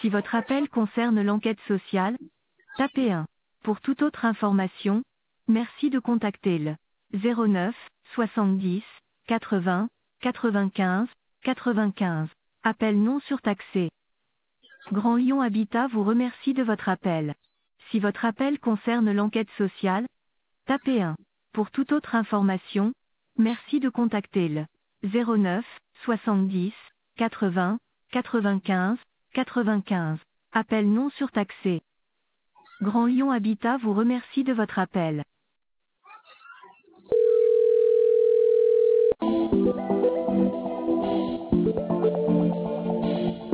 Si votre appel concerne l'enquête sociale, tapez 1. Pour toute autre information, merci de contacter le 09 70 80 95 95. Appel non surtaxé. Grand Lyon Habitat vous remercie de votre appel. Si votre appel concerne l'enquête sociale, tapez 1. Pour toute autre information, merci de contacter le 09 70 80 95 95. Appel non surtaxé. Grand Lyon Habitat vous remercie de votre appel.